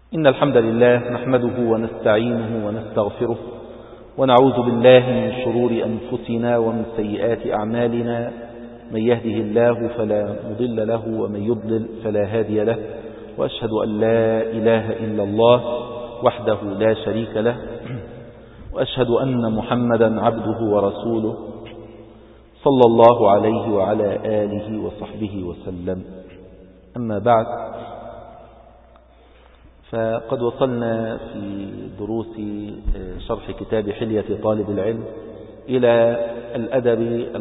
إن الحمد لله نحمده ونستعينه ونستغفره ونعوذ بالله من شرور أنفسنا ومن سيئات أعمالنا. من يهده الله فلا مضل له ومن يضلل فلا هادي له، وأشهد أن لا إله إلا الله وحده لا شريك له، وأشهد أن محمدا عبده ورسوله صلى الله عليه وعلى آله وصحبه وسلم. أما بعد، فقد وصلنا في دروس شرح كتاب حلية طالب العلم إلى الأدب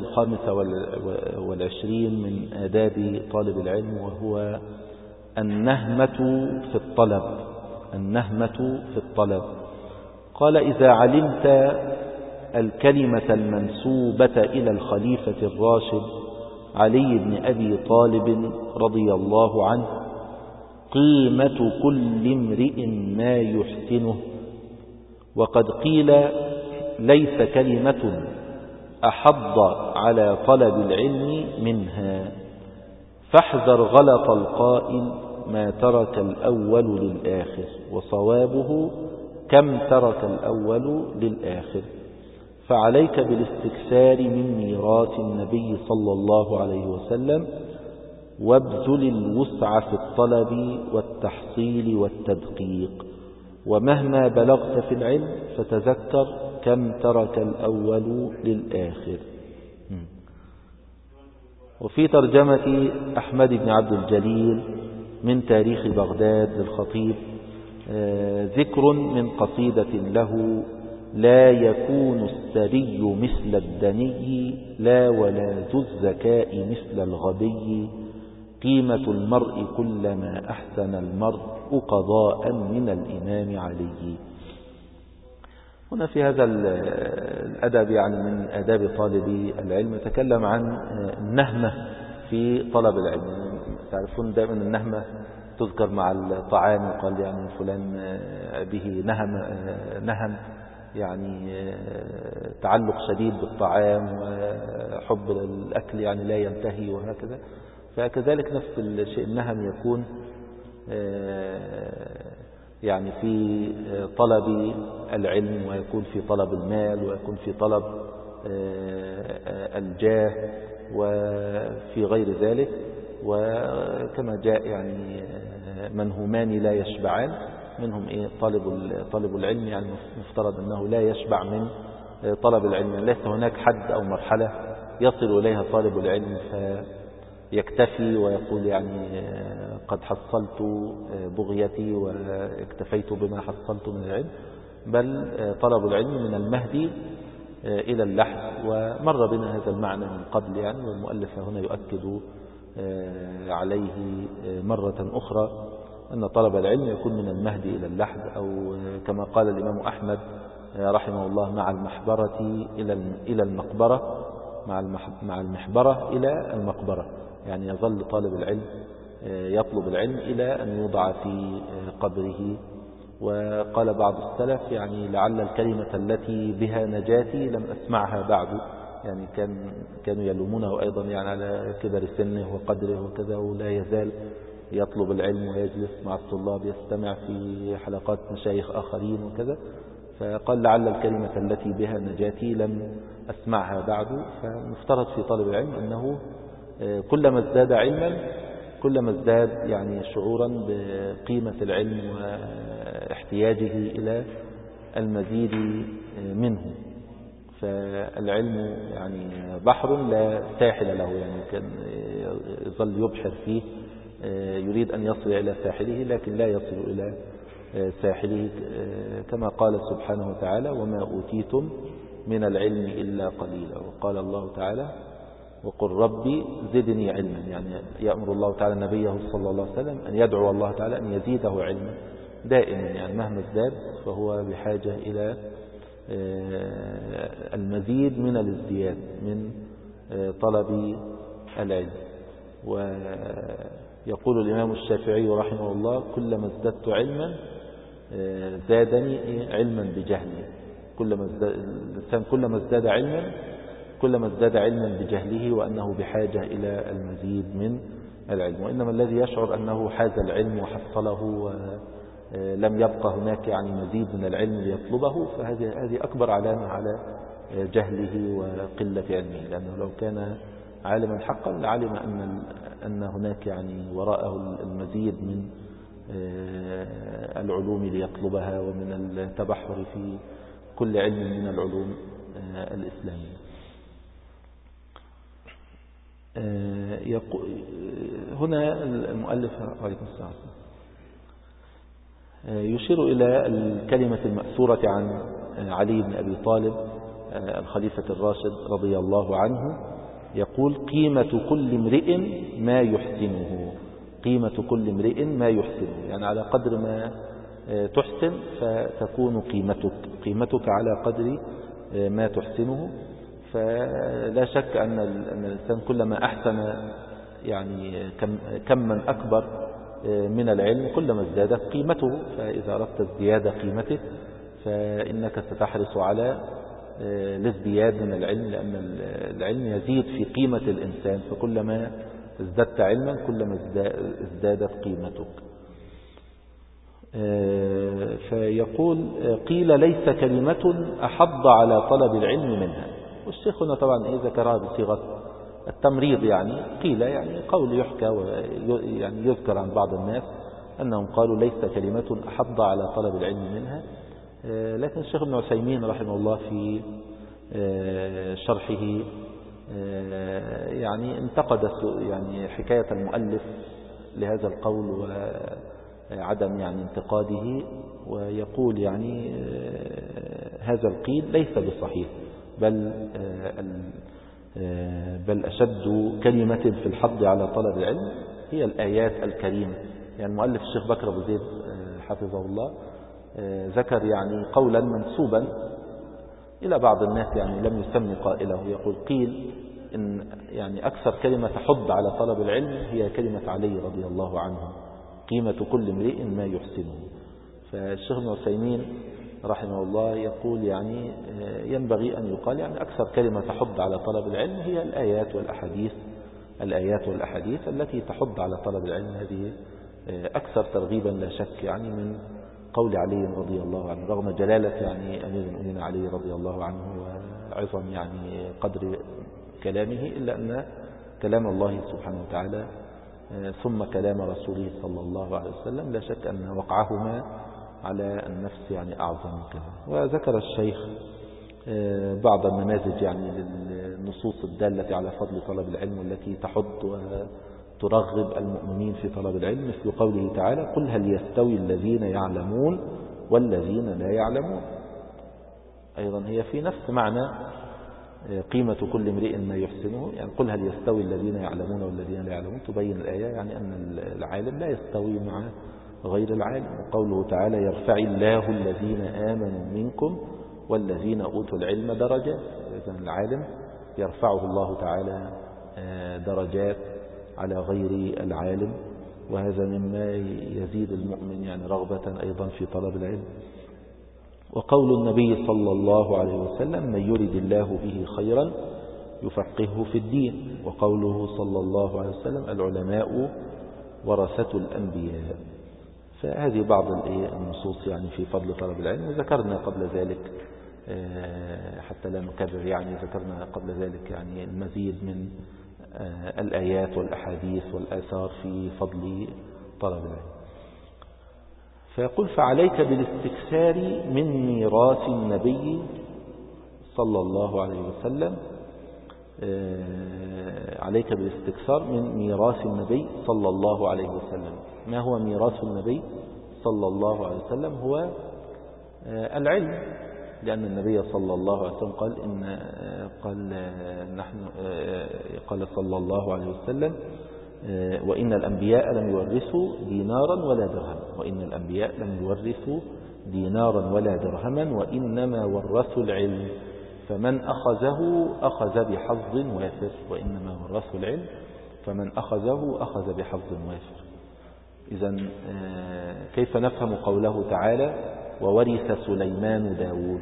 25 من آداب طالب العلم، وهو النهمة في الطلب. النهمة في الطلب. قال: إذا علمت الكلمة المنسوبة إلى الخليفة الراشد علي بن أبي طالب رضي الله عنه: قيمة كل امرئ ما يحسنه. وقد قيل: ليس كلمة أحض على طلب العلم منها. فاحذر غلط القائل: ما ترك الأول للآخر، وصوابه: كم ترك الأول للآخر. فعليك بالاستكثار من ميراث النبي صلى الله عليه وسلم، وابذل الوسع في الطلب والتحصيل والتدقيق. ومهما بلغت في العلم فتذكر كم ترك الأول للآخر. وفي ترجمة أحمد بن عبد الجليل من تاريخ بغداد للخطيب ذكر من قصيدة له: لا يكون السري مثل الدني، لا ولا ذو الذكاء مثل الغبي. قيمة المرء كلما أحسن المرء قضاء من الإمام علي. هنا في هذا الأدب، يعني من آداب طالب العلم، يتكلم عن النهمة في طلب العلم. تعرفون دائما النهمة تذكر مع الطعام، يقال يعني فلان به نهم، يعني تعلق شديد بالطعام وحب الأكل، يعني لا ينتهي، وهكذا. فكذلك نفس الشيء النهم يكون يعني في طلب العلم، ويكون في طلب المال، ويكون في طلب الجاه، وفي غير ذلك. وكما جاء يعني منهومان لا يشبعان، منهم طالب العلم، يعني مفترض أنه لا يشبع من طلب العلم. يعني ليس هناك حد أو مرحلة يصل إليها طالب العلم فيكتفي ويقول يعني قد حصلت بغيتي واكتفيت بما حصلت من العلم، بل طلب العلم من المهدي إلى اللحد. ومر بنا هذا المعنى من قبل يعني، والمؤلف هنا يؤكد عليه مرة أخرى أن طلب العلم يكون من المهدي إلى اللحد، أو كما قال الإمام أحمد رحمه الله: مع المحبرة إلى المقبرة، مع المحبرة إلى المقبرة. يعني يظل طالب العلم يطلب العلم إلى أن يوضع في قبره. وقال بعض السلف: يعني لعل الكلمة التي بها نجاتي لم أسمعها بعد. يعني كانوا يلومونه أيضا يعني على كبر سنه وقدره وكذا، ولا يزال يطلب العلم ويجلس مع الطلاب يستمع في حلقات مشايخ آخرين وكذا. فقال: لعل الكلمة التي بها نجاتي لم أسمعها بعد. فمفترض في طالب العلم أنه كلما ازداد علما كلما ازداد يعني شعورا بقيمة العلم واحتياجه إلى المزيد منه. فالعلم يعني بحر لا ساحل له، يعني كان يظل يبحر فيه، يريد أن يصل إلى ساحله لكن لا يصل إلى ساحله، كما قال سبحانه وتعالى: وما أوتيتم من العلم إلا قليلا. وقال الله تعالى: وقل ربي زدني علما. يعني يأمر الله تعالى نبيه صلى الله عليه وسلم أن يدعو الله تعالى أن يزيده علما دائما، يعني مهما ازداد فهو بحاجة إلى المزيد من الازدياد من طلب العلم. ويقول الإمام الشافعي رحمه الله: كلما ازددت علما زادني علما بجهلي. الإنسان كلما ازداد علما كلما ازداد علما بجهله، وأنه بحاجة إلى المزيد من العلم. وإنما الذي يشعر أنه حاز العلم وحصله لم يبقى هناك يعني مزيد من العلم ليطلبه، فهذه أكبر علامة على جهله وقلة علمه، لأنه لو كان عالما حقا لعلم أن هناك يعني وراءه المزيد من العلوم ليطلبها ومن التبحر في كل علم من العلوم الإسلامية. هنا المؤلف يشير إلى الكلمة المأثورة عن علي بن أبي طالب الخليفة الراشد رضي الله عنه، يقول: قيمة كل امرئ ما يحسنه. قيمة كل امرئ ما يحسنه، يعني على قدر ما تحسن فتكون قيمتك على قدر ما تحسنه. فلا شك أن الإنسان كلما أحسن يعني كما أكبر من العلم كلما ازدادت قيمته، فإذا أردت ازدياد قيمته فإنك ستحرص على الازدياد من العلم، لأن العلم يزيد في قيمة الإنسان، فكلما ازددت علما كلما ازدادت قيمتك. فيقول: قيل ليس كلمة أحض على طلب العلم منها. والشيخ هنا طبعا ذكرها بصيغة التمريض، يعني قيل يعني قول يحكى ويعني يذكر عن بعض الناس أنهم قالوا ليس كلمة أحض على طلب العلم منها. لكن الشيخ ابن عثيمين رحمه الله في شرحه يعني انتقد يعني حكاية المؤلف لهذا القول وعدم يعني انتقاده، ويقول يعني هذا القيل ليس بصحيح، بل أشد كلمة في الحض على طلب العلم هي الآيات الكريمة. يعني المؤلف الشيخ بكر أبو زيد حفظه الله ذكر يعني قولا منسوبا إلى بعض الناس، يعني لم يسمي قائله، يقول: قيل إن يعني أكثر كلمة تحض على طلب العلم هي كلمة علي رضي الله عنه: قيمة كل امرئ ما يحسنه. فالشيخ ابن عثيمين رحمه الله يقول يعني ينبغي أن يقال يعني أكثر كلمة تحض على طلب العلم هي الآيات والأحاديث التي تحض على طلب العلم، هذه أكثر ترغيبا لا شك يعني من قول علي رضي الله عنه، رغم جلالة يعني أمير المؤمنين علي رضي الله عنه وعظم يعني قدر كلامه، إلا أن كلام الله سبحانه وتعالى ثم كلام رسوله صلى الله عليه وسلم لا شك أن وقعهما على النفس يعني أعظم كذا. وذكر الشيخ بعض النماذج يعني للنصوص الدالة على فضل طلب العلم والتي تحض وترغب المؤمنين في طلب العلم، مثل قوله تعالى: قل هل يستوي الذين يعلمون والذين لا يعلمون. أيضا هي في نفس معنى قيمة كل امرئ ما يحسنه، يعني قل هل يستوي الذين يعلمون والذين لا يعلمون، تبين الآية يعني أن العالم لا يستوي مع غير العالم. وقوله تعالى: يرفع الله الذين آمنوا منكم والذين أوتوا العلم درجات، إذن العالم يرفعه الله تعالى درجات على غير العالم، وهذا مما يزيد المؤمن يعني رغبة أيضا في طلب العلم. وقول النبي صلى الله عليه وسلم: من يرد الله به خيرا يفقهه في الدين. وقوله صلى الله عليه وسلم: العلماء ورثة الأنبياء. فهذه بعض النصوص يعني في فضل طلب العلم، وذكرنا قبل ذلك حتى لا نكرر يعني ذكرنا قبل ذلك يعني المزيد من الآيات والأحاديث والآثار في فضل طلب العلم. فيقول: فعليك بالاستكثار من ميراث النبي صلى الله عليه وسلم. عليك بالاستكثار من ميراث النبي صلى الله عليه وسلم. ما هو ميراث النبي صلى الله عليه وسلم؟ هو العلم، لأن النبي صلى الله عليه وسلم قال صلى الله عليه وسلم: وإن الأنبياء لم يورثوا دينارا ولا درهما، وإن الأنبياء لم يورثوا دينارا ولا درهما وإنما ورثوا العلم، فمن أخذه أخذ بحظ وافر. وإنما ورثوا العلم فمن أخذه أخذ بحظ وافر. إذن كيف نفهم قوله تعالى: وورث سليمان داود؟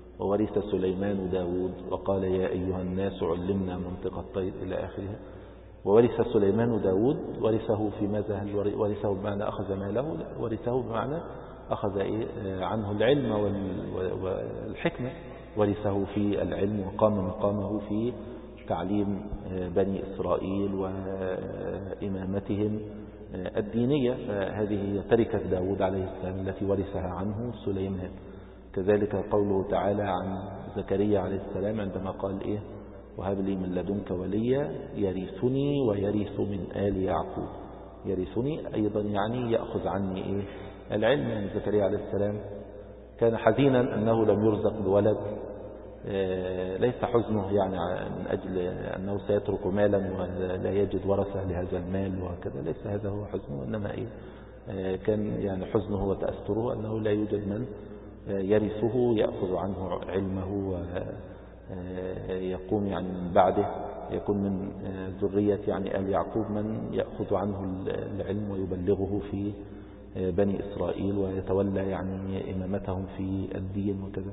وورث سليمان داود وقال: يا أيها الناس علمنا منطق الطير إلى آخرها. وورث سليمان داود ورثه في ماذا؟ هل ورثه بمعنى أخذ ماله؟ ورثه بمعنى أخذ عنه العلم والحكمة، ورثه في العلم وقام مقامه في تعليم بني إسرائيل وإمامتهم الدينية. فهذه هي تركة داود عليه السلام التي ورثها عنه سليمان. كذلك قوله تعالى عن زكريا عليه السلام عندما قال وهب لي من لدنك وليا يرثني ويرث من آل يعقوب. يرثني أيضا يعني يأخذ عني العلم. يعني زكريا عليه السلام كان حزينا أنه لم يرزق بولد، ليس حزنه يعني من أجل أنه سيترك مالا ولا يجد ورثة لهذا المال وكذا، ليس هذا هو حزنه، إنما كان يعني حزنه وتأثره أنه لا يوجد من يرثه يأخذ عنه علمه ويقوم يعني من بعده، يكون من ذرية يعني آل يعقوب من يأخذ عنه العلم ويبلغه في بني إسرائيل ويتولى يعني إمامتهم في الدين وكذا.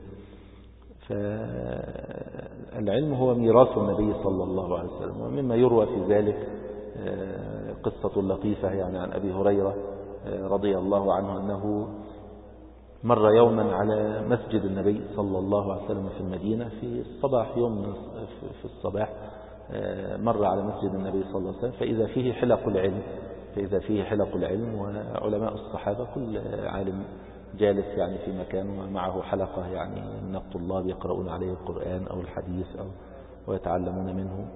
فالعلم هو ميراث النبي صلى الله عليه وسلم. ومما يروى في ذلك قصة لطيفة يعني عن أبي هريرة رضي الله عنه أنه مر يوما على مسجد النبي صلى الله عليه وسلم في المدينة في الصباح، يوم في الصباح مر على مسجد النبي صلى الله عليه وسلم فإذا فيه حلق العلم وعلماء الصحابة، كل عالم جالس يعني في مكان ومعه حلقة يعني من الطلاب يقرؤون عليه القرآن أو الحديث ويتعلمون منه.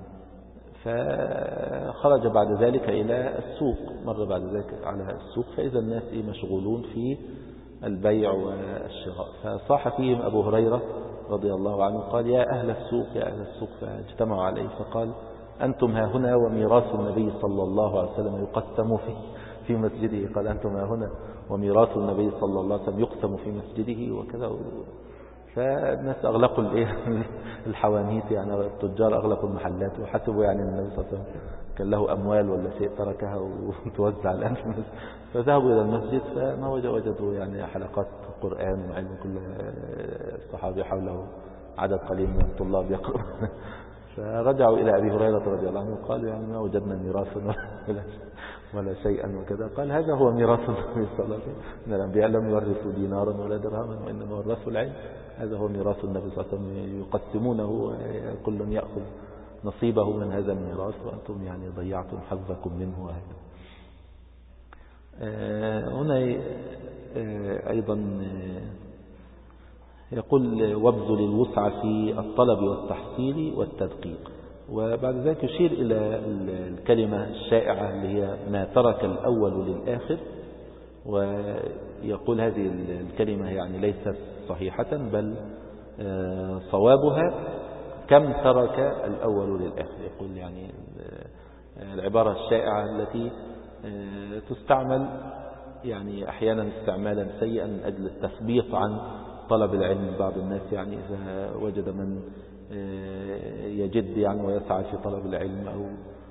فخرج بعد ذلك إلى السوق، مر بعد ذلك على السوق فإذا الناس مشغولون في البيع والشراء، فصاح فيهم أبو هريرة رضي الله عنه قال يا أهل السوق يا أهل السوق، فاجتمعوا عليه فقال أنتم ها هنا وميراث النبي صلى الله عليه وسلم يقسم في مسجده. قال أنتم ها هنا وميراث النبي صلى الله عليه وسلم يقسم في مسجده وكذا. فالناس أغلقوا الحوانيت يعني التجار أغلقوا المحلات وحسبوا يعني النبي صلى الله عليه وسلم كان له أموال ولا شيء تركها وتوزع الآن في المسجد. فذهبوا إلى المسجد فما وجدوا يعني حلقات قرآن وعلم، كل الصحابة حوله عدد قليل من الطلاب يقرؤون. فرجعوا إلى أبي هريرة رضي الله عنه وقالوا يعني ما وجدنا ميراثا ولا شيئا وكذا. قال هذا هو ميراث النبي صلى الله عليه وسلم، إن الأنبياء لم يورثوا دينارا ولا درهما وإنما ورثوا العلم. هذا هو ميراث النبي صلى الله عليه وسلم يقسمونه، كل يأخذ نصيبه من هذا الميراث وأنتم يعني ضيعتم حظكم منه. وهذا هنا أيضا يقول وابذل الوسع في الطلب والتحصيل والتدقيق. وبعد ذلك يشير إلى الكلمة الشائعة اللي هي ما ترك الأول للآخر، ويقول هذه الكلمة يعني ليست صحيحة بل صوابها كم ترك الأول للآخر. يقول يعني العبارة الشائعة التي تستعمل يعني أحيانا استعمالا سيئا من أجل التثبيط عن طلب العلم. بعض الناس يعني إذا وجد من يجد يعني ويسعى في طلب العلم أو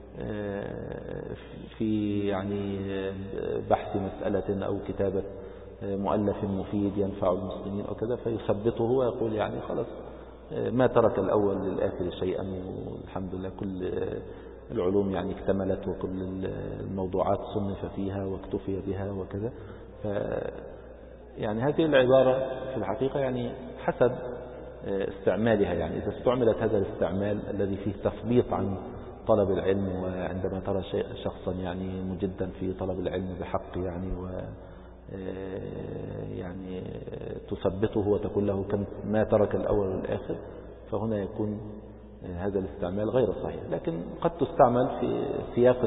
في يعني بحث مسألة أو كتابة مؤلف مفيد ينفع المسلمين أو كذا، فيثبته ويقول يعني خلاص ما ترك الأول للآخر شيئا، والحمد لله كل العلوم يعني اكتملت وكل الموضوعات صنف فيها واكتفي بها وكذا. يعني هذه العبارة في الحقيقة يعني حسب استعمالها، يعني إذا استعملت هذا الاستعمال الذي فيه تثبيط عن طلب العلم، وعندما ترى شخصا يعني مجدا في طلب العلم بحق يعني يعني تثبته وتقول له كم ما ترك الأول والآخر، فهنا يكون هذا الاستعمال غير صحيح. لكن قد تستعمل في سياق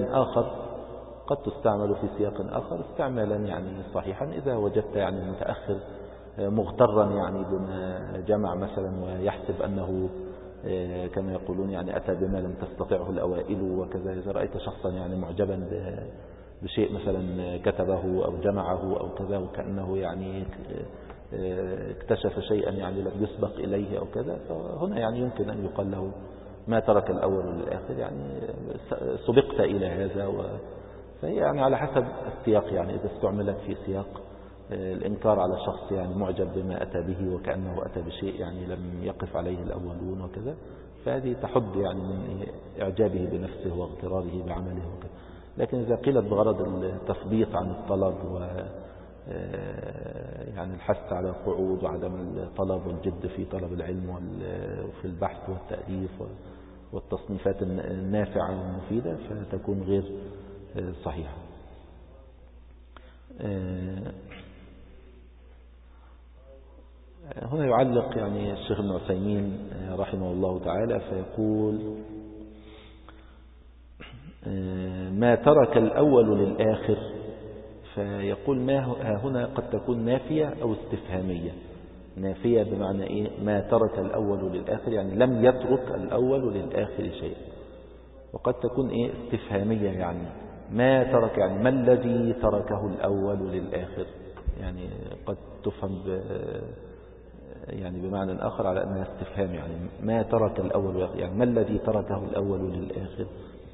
آخر استعمالا يعني صحيحا، إذا وجدت يعني المتأخر مغترا يعني بما جمع مثلا ويحسب أنه كما يقولون يعني أتى بما لم تستطعه الأوائل وكذا. إذا رأيت شخصا يعني معجبا بشيء مثلا كتبه أو جمعه أو كذا وكأنه يعني اكتشف شيئا يعني لم يسبق إليه أو كذا، فهنا يعني يمكن أن يقال له ما ترك الأول للآخر، يعني سبقت إلى هذا. فهي يعني على حسب السياق، يعني إذا استعملت في سياق الإنكار على شخص يعني معجب بما أتى به وكأنه أتى بشيء يعني لم يقف عليه الأولون وكذا، فهذه تحد يعني من إعجابه بنفسه واغتراره بعمله وكذا. لكن إذا قيلت بغرض التثبيط عن الطلب و يعني الحث على القعود وعدم الطلب والجد في طلب العلم وفي البحث والتأليف والتصنيفات النافعة والمفيدة، فتكون غير صحيحة. هنا يعلق يعني الشيخ ابن عثيمين رحمه الله تعالى فيقول: ما ترك الأول للآخر. فيقول ما هنا قد تكون نافية أو استفهامية. نافية بمعنى إيه؟ ما ترك الأول للآخر، يعني لم يترك الأول للآخر شيء. وقد تكون إيه؟ استفهامية، يعني ما ترك، يعني ما الذي تركه الأول للآخر، يعني قد تفهم يعني بمعنى آخر على أنها استفهام، يعني ما ترك الأول للآخر، يعني ما الذي تركه الأول للآخر.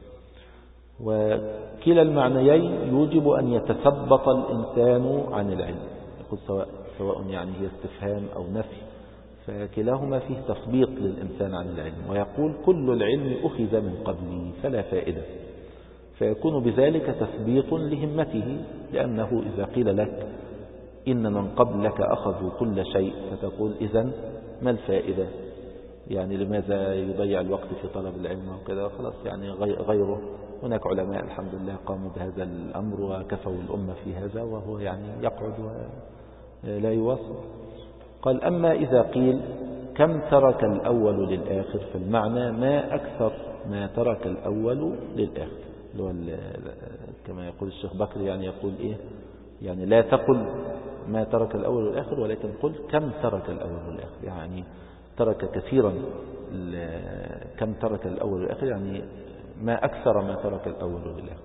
وكلا المعنيين يوجب أن يتثبط الإنسان عن العلم. يقول سواء يعني هي استفهام أو نفي، فكلاهما فيه تثبيط للإنسان عن العلم. ويقول: كل العلم أخذ من قبلي فلا فائدة، فيكون بذلك تثبيط لهمته، لأنه إذا قيل لك إن من قبلك أخذوا كل شيء، فتقول إذن ما الفائدة؟ يعني لماذا يضيع الوقت في طلب العلم وكذا؟ خلاص يعني غيره، هناك علماء الحمد لله قاموا بهذا الأمر وكفوا الأمة في هذا، وهو يعني يقعد ولا يواصل. قال: أما إذا قيل كم ترك الأول للآخر، فالمعنى ما أكثر ما ترك الأول للآخر. كما يقول الشيخ بكر، يعني يقول إيه؟ يعني لا تقل ما ترك الأول للآخر، ولكن قل كم ترك الأول للآخر، يعني ترك كثيرا. كم ترك الأول للآخر يعني ما أكثر ما ترك الأول للآخر.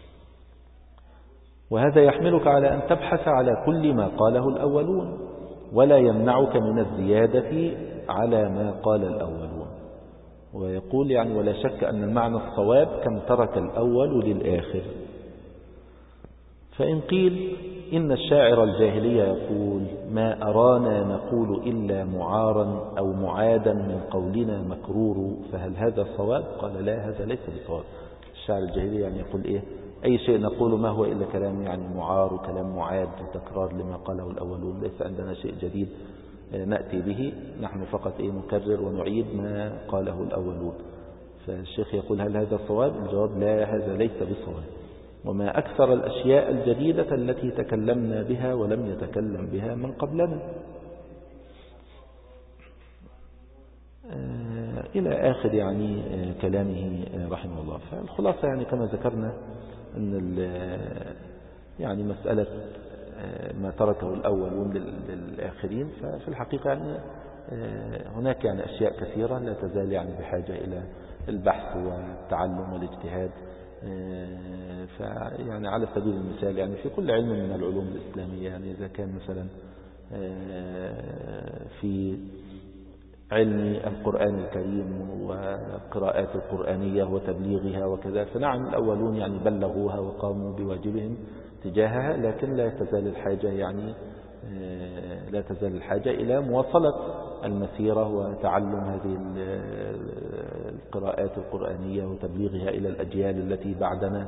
وهذا يحملك على أن تبحث على كل ما قاله الأولون، ولا يمنعك من الزيادة على ما قال الأولون. ويقول يعني: ولا شك أن المعنى الصواب كم ترك الأول للآخر. فإن قيل إن الشاعر الجاهلية يقول: ما أرانا نقول إلا معارا أو معادا من قولنا مكرور، فهل هذا صواب؟ قال: لا، هذا ليس بصواب. الشاعر الجاهلية يعني يقول إيه؟ أي شيء نقول ما هو إلا كلام يعني معار وكلام معاد وتكرار لما قاله الأولون، ليس عندنا شيء جديد نأتي به، نحن فقط نكرر ونعيد ما قاله الأولون. فالشيخ يقول: هل هذا صواب؟ الجواب: لا، هذا ليس بصواب. وما أكثر الأشياء الجديدة التي تكلمنا بها ولم يتكلم بها من قبلنا، إلى آخر يعني كلامه رحمه الله. فالخلاصة يعني كما ذكرنا أن يعني مسألة ما تركه الأولون للآخرين، ففي الحقيقة يعني هناك يعني أشياء كثيرة لا تزال يعني بحاجة إلى البحث والتعلم والاجتهاد. فيعني على سبيل المثال يعني في كل علم من العلوم الإسلامية، يعني إذا كان مثلا في علم القرآن الكريم وقراءات القرآنية وتبليغها وكذا، فنعم الأولون يعني بلغوها وقاموا بواجبهم تجاهها، لكن لا تزال الحاجة إلى مواصلة المسيرة وتعلم هذه القراءات القرآنية وتبليغها إلى الأجيال التي بعدنا.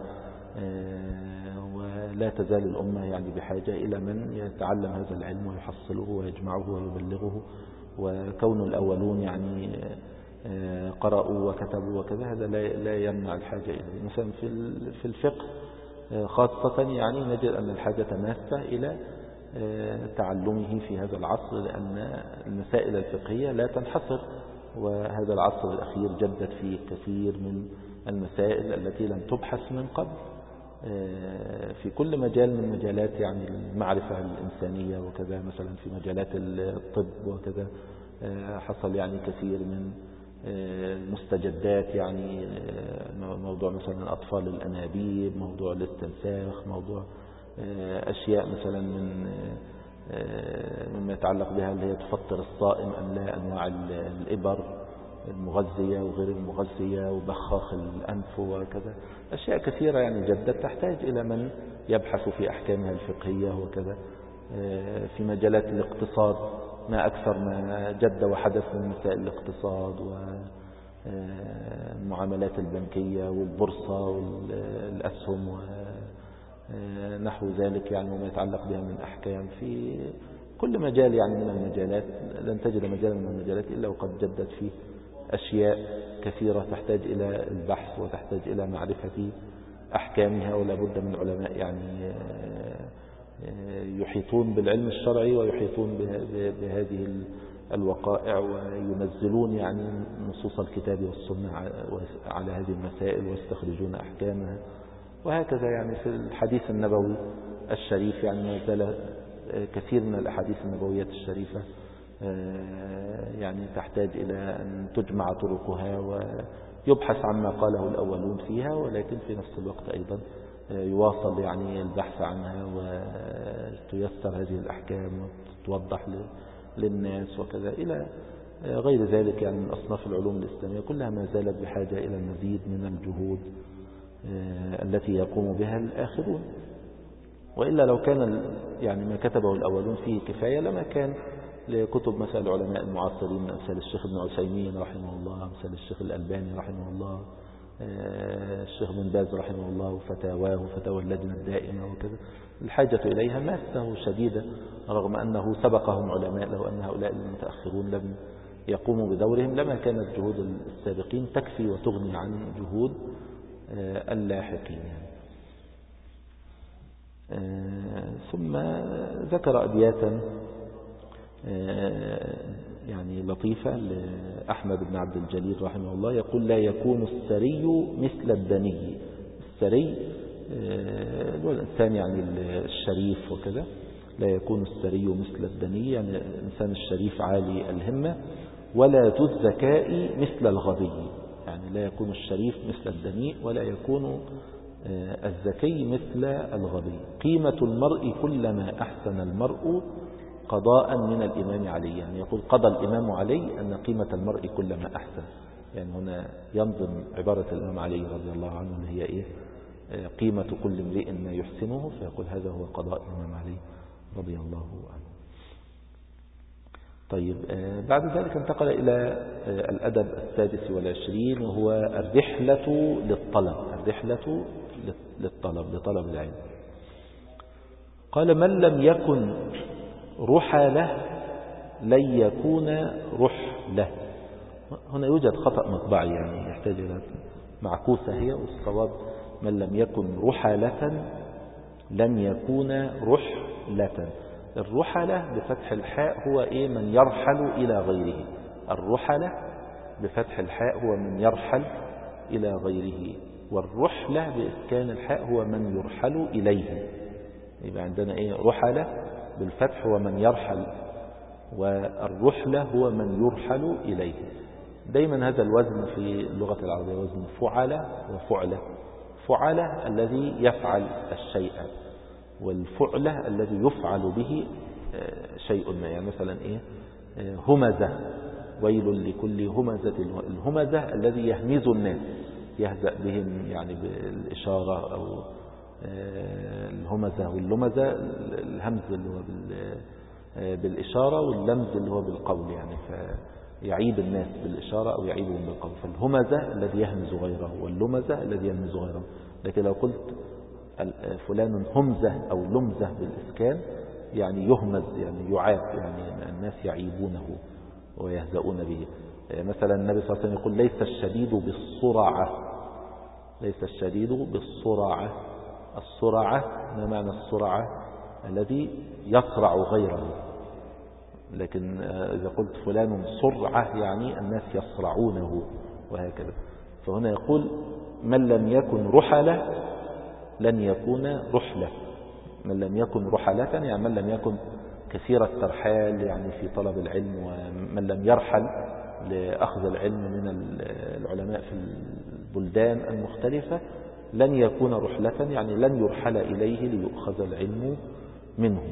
ولا تزال الأمة يعني بحاجة إلى من يتعلم هذا العلم ويحصله ويجمعه ويبلغه. وكون الأولون يعني قرأوا وكتبوا وكذا، هذا لا يمنع الحاجة إليه. مثلا في الفقه خاصة يعني نجد أن الحاجة ماسة إلى تعلمه في هذا العصر، لأن المسائل الفقهية لا تنحصر، وهذا العصر الأخير جدد فيه كثير من المسائل التي لم تبحث من قبل في كل مجال من مجالات يعني المعرفة الإنسانية وكذا. مثلا في مجالات الطب وكذا حصل يعني كثير من المستجدات، يعني موضوع مثلا أطفال الأنابيب، موضوع الاستنساخ، موضوع أشياء مثلا مما يتعلق بها اللي هي تفطر الصائم أم لا، أنواع الإبر المغذية وغير المغذية وبخاخ الأنف وكذا. أشياء كثيرة يعني جدت تحتاج إلى من يبحث في أحكامها الفقهية وكذا. في مجالات الاقتصاد ما أكثر ما جد وحدث من مسائل الاقتصاد المعاملات البنكية والبورصة والأسهم ونحو ذلك يعني، وما يتعلق بها من أحكام في كل مجال يعني من المجالات. لن تجد مجال من المجالات إلا وقد جدت فيه أشياء كثيرة تحتاج إلى البحث وتحتاج إلى معرفة أحكامها، ولا بد من علماء يعني يحيطون بالعلم الشرعي ويحيطون بهذه الوقائع، وينزلون يعني نصوص الكتاب والسنة على هذه المسائل ويستخرجون أحكامها. وهكذا يعني في الحديث النبوي الشريف يعني ما زال كثير من الأحاديث النبوية الشريفة يعني تحتاج إلى أن تجمع طرقها ويبحث عما قاله الأولون فيها، ولكن في نفس الوقت أيضا يواصل يعني البحث عنها وتيسر هذه الأحكام وتوضح للناس وكذا إلى غير ذلك يعني من أصناف العلوم الإسلامية كلها ما زالت بحاجة إلى المزيد من الجهود التي يقوم بها الآخرون. وإلا لو كان يعني ما كتبه الأولون فيه كفاية لما كان لكتب مثلا العلماء المعاصرين، مثل الشيخ ابن عثيمين رحمه الله، مثل الشيخ الألباني رحمه الله، الشيخ بن باز رحمه الله وفتاواه وفتاوى اللجنة الدائمة وكذا. الحاجة إليها ماسة شديدة رغم أنه سبقهم علماء. لو أن هؤلاء المتأخرون لم يقوموا بدورهم لما كانت جهود السابقين تكفي وتغني عن جهود اللاحقين يعني. ثم ذكر أبياتا يعني لطيفة لأحمد بن عبد الجليل رحمه الله، يقول: لا يكون السري مثل الدني. السري هو الإنسان يعني الشريف وكذا، لا يكون السري مثل الدني يعني الإنسان الشريف عالي الهمة، ولا ذو الذكاء مثل الغبي، يعني لا يكون الشريف مثل الدني ولا يكون الذكي مثل الغبي. قيمة المرء كلما أحسن المرء قضاء من الإمام علي، يعني يقول قضى الإمام علي أن قيمة المرء كلما أحسن، يعني هنا ينظم عبارة الإمام علي رضي الله عنه اللي هي إيه؟ قيمة كل امرئ ما يحسنه، فيقول هذا هو قضاء الإمام علي رضي الله عنه. طيب بعد ذلك انتقل إلى الأدب 26 وهو الرحلة للطلب. الرحلة لطلب العلم. قال: من لم يكن رحلة لن يكون رحلة. هنا يوجد خطأ مطبعي يعني يحتاج إلى معكوسة هي، والصواب من لم يكن رحلة لن يكون رحلة. الرحلة بفتح الحاء هو إيه؟ من يرحل إلى غيره. الرحلة بفتح الحاء هو من يرحل إلى غيره، والرحلة بإسكان الحاء هو من يرحل إليه. يبقى عندنا إيه؟ رحلة بالفتح هو من يرحل، والرحلة هو من يرحل إليه. دايما هذا الوزن في اللغة العربية وزن فعل وفعلة. فعل الذي يفعل الشيء، والفعلة الذي يفعل به شيء ما. يعني مثلا إيه؟ همزة، ويل لكل همزة. الهمزة الذي يهمز الناس، يهزأ بهم يعني بالإشارة، أو الهمزة واللمزة، الهمز اللي هو بالإشارة، واللمز اللي هو بالقول، يعني فيعيب الناس بالإشارة أو يعيبهم بالقول. فالهمزة الذي يهمز غيره، واللمزة الذي يهمز غيره. لكن لو قلت فلان همزة أو لمزة بالإسكان يعني يهمز، يعني يعاب، يعني الناس يعيبونه ويهزؤون به. مثلا النبي صلى الله عليه وسلم يقول: ليس الشديد بالصرعة. ليس الشديد بالصرعة. الصرعة ما معنى الصرعة؟ الذي يصرع غيره. لكن إذا قلت فلان صرعة يعني الناس يصرعونه وهكذا. فهنا يقول: من لم يكن رحلة لن يكون رحلة. من لم يكن رحلة يعني من لم يكن كثير الترحال يعني في طلب العلم، ومن لم يرحل لأخذ العلم من العلماء في البلدان المختلفة لن يكون رحلة، يعني لن يرحل إليه ليؤخذ العلم منه.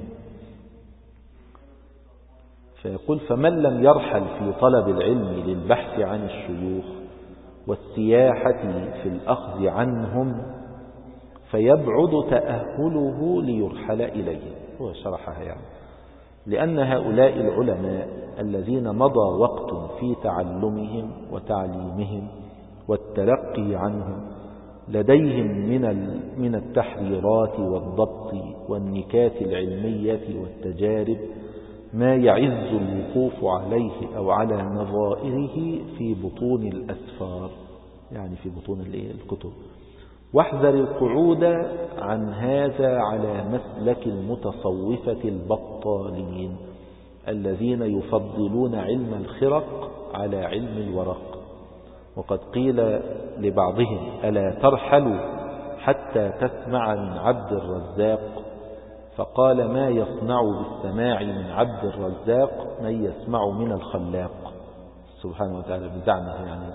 فيقول: فمن لم يرحل في طلب العلم للبحث عن الشيوخ والسياحة في الأخذ عنهم فيبعد تأهله ليرحل إليه. هو شرحها يعني لأن هؤلاء العلماء الذين مضى وقت في تعلمهم وتعليمهم والتلقي عنهم لديهم من التحريرات والضبط والنكات العلمية والتجارب ما يعز الوقوف عليه أو على نظائره في بطون الأسفار، يعني في بطون الكتب. واحذر القعود عن هذا على مسلك المتصوفة البطالين الذين يفضلون علم الخرق على علم الورق. وقد قيل لبعضهم: ألا ترحلوا حتى تسمع من عبد الرزاق؟ فقال: ما يصنع بالسماع من عبد الرزاق من يسمع من الخلاق سبحانه وتعالى بزعمه يعني.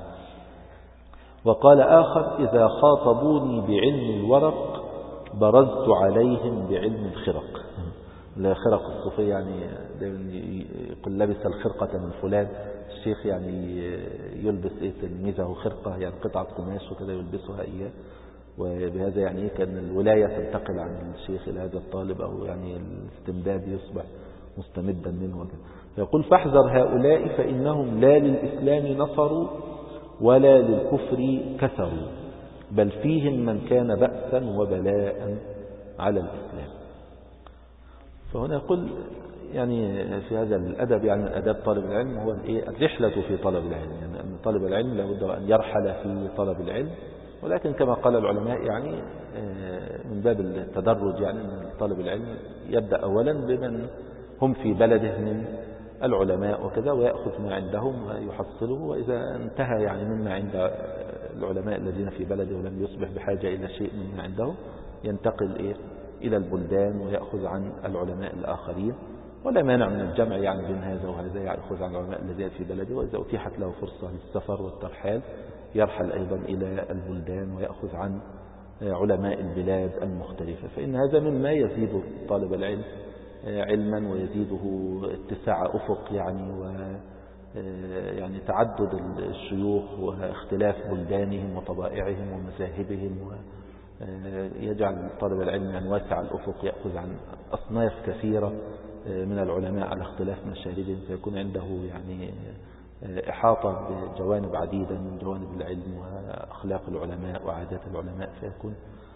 وقال آخر: إذا خاطبوني بعلم الورق برزت عليهم بعلم الخرق. لا خرق الصوفية يعني يقول لبس الخرقة من فلان، الشيخ يعني يلبس تلميذه خرقة، يعني قطعة قماش وكذا يلبسها إياه، وبهذا يعني كأن الولاية تنتقل عن الشيخ إلى هذا الطالب، أو يعني الاستمداد يصبح مستمدا منه وكذا. فيقول: فاحذر هؤلاء فإنهم لا للإسلام نصروا ولا للكفر كسروا، بل فيهم من كان بأسا وبلاء على الإسلام. فهنا يقول يعني في هذا الأدب، يعني أداب طالب العلم هو الرحلة في طلب العلم، يعني أن طالب العلم لابد أن يرحل في طلب العلم، ولكن كما قال العلماء يعني من باب التدرج، يعني أن طالب العلم يبدأ أولا بمن هم في بلده من العلماء وكذا، ويأخذ ما عندهم ويحصله، وإذا انتهى يعني مما عند العلماء الذين في بلده ولم يصبح بحاجة إلى شيء مما عندهم، ينتقل إلى البلدان ويأخذ عن العلماء الآخرين. ولا مانع من الجمع يعني بين هذا وهذا، يأخذ عن العلماء الذين في بلده، وإذا أتيحت له فرصة للسفر والترحال يرحل أيضا إلى البلدان ويأخذ عن علماء البلاد المختلفة. فإن هذا مما يزيد طالب العلم علما ويزيده اتساع أفق، يعني يعني تعدد الشيوخ واختلاف بلدانهم وطبائعهم ومذاهبهم، ويجعل طالب العلم يعني واسع الأفق، يأخذ عن أصناف كثيرة من العلماء على اختلاف مشاربهم، فيكون عنده يعني إحاطة بجوانب عديدة من جوانب العلم وأخلاق العلماء وعادات العلماء، فيكون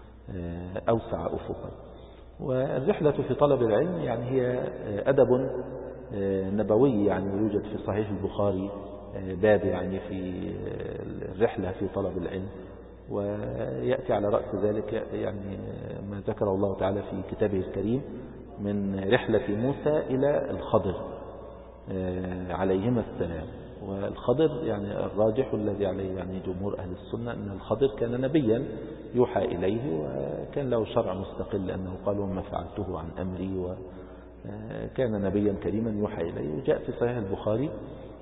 أوسع أفقا. والرحلة في طلب العلم يعني هي أدب نبوي، يعني يوجد في صحيح البخاري باب يعني في الرحلة في طلب العلم، ويأتي على رأس ذلك يعني ما ذكره الله تعالى في كتابه الكريم من رحلة موسى إلى الخضر عليهما السلام. والخضر يعني الراجح الذي عليه يعني جمهور أهل السنة أن الخضر كان نبيا يوحى إليه، وكان له شرع مستقل، لأنه قال: وما فعلته عن أمري، وكان نبيا كريما يوحى إليه. وجاء في صحيح البخاري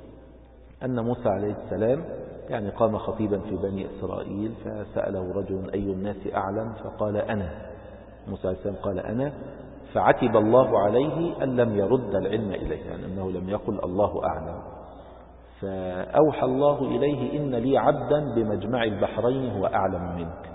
أن موسى عليه السلام يعني قام خطيبا في بني إسرائيل، فسأله رجل: أي الناس أعلم؟ فقال: أنا. موسى عليه السلام قال: أنا. فعتب الله عليه أن لم يرد العلم إليه، يعني أنه لم يقل الله أعلم. فأوحى الله إليه: إن لي عبدا بمجمع البحرين هو أعلم منك.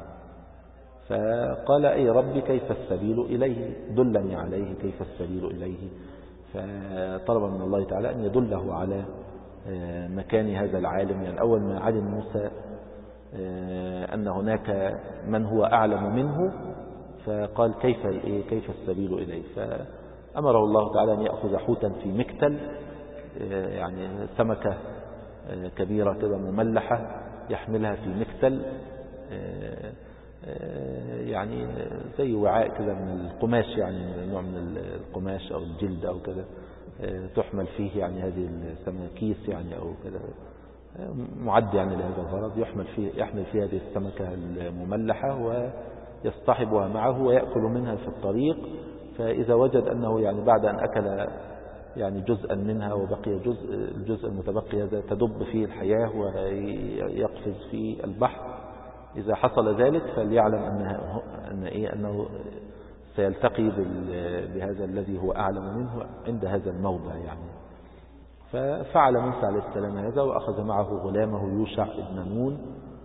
فقال: أي رب كيف السبيل إليه؟ دلني عليه، كيف السبيل إليه؟ فطلب من الله تعالى أن يدله على مكان هذا العالم. يعني أول ما علم موسى أن هناك من هو أعلم منه، فقال: كيف السبيل إليه؟ فأمره الله تعالى أن يأخذ حوتا في مكتل، يعني سمكة كبيرة كده مملحة، يحملها في مكتل يعني زي وعاء كده من القماش، يعني نوع من القماش أو الجلد أو كده، تحمل فيه يعني هذه السمكيس يعني أو كده، معد يعني لهذا الغرض، يحمل فيه هذه السمكة المملحة ويصطحبها معه ويأكل منها في الطريق. فإذا وجد أنه يعني بعد أن أكل يعني جزءا منها وبقي الجزء المتبقي هذا تدب فيه الحياة ويقفز في البحر، إذا حصل ذلك فليعلم أنه سيلتقي بهذا الذي هو أعلم منه عند هذا الموضع يعني. ففعل موسى عليه السلام هذا، وأخذ معه غلامه يوشع بن نون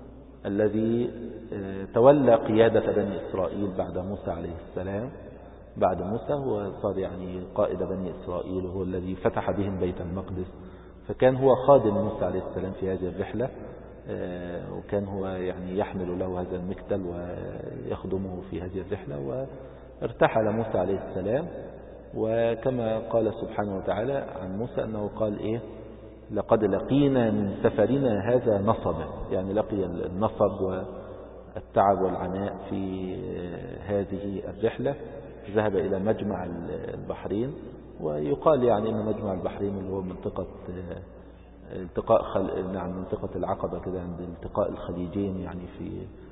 الذي تولى قيادة بني إسرائيل بعد موسى عليه السلام، بعد موسى، وصار يعني قائد بني إسرائيل، وهو الذي فتح بهم بيت المقدس. فكان هو خادم موسى عليه السلام في هذه الرحلة، وكان هو يعني يحمل له هذا المكتل ويخدمه في هذه الرحلة. وارتحل موسى عليه السلام، وكما قال سبحانه وتعالى عن موسى أنه قال إيه: لقد لقينا من سفرنا هذا نصبا، يعني لقي النصب والتعب والعناء في هذه الرحلة. ذهب إلى مجمع البحرين، ويقال يعني أن مجمع البحرين اللي هو منطقة العقبة كده، عند التقاء الخليجين، يعني في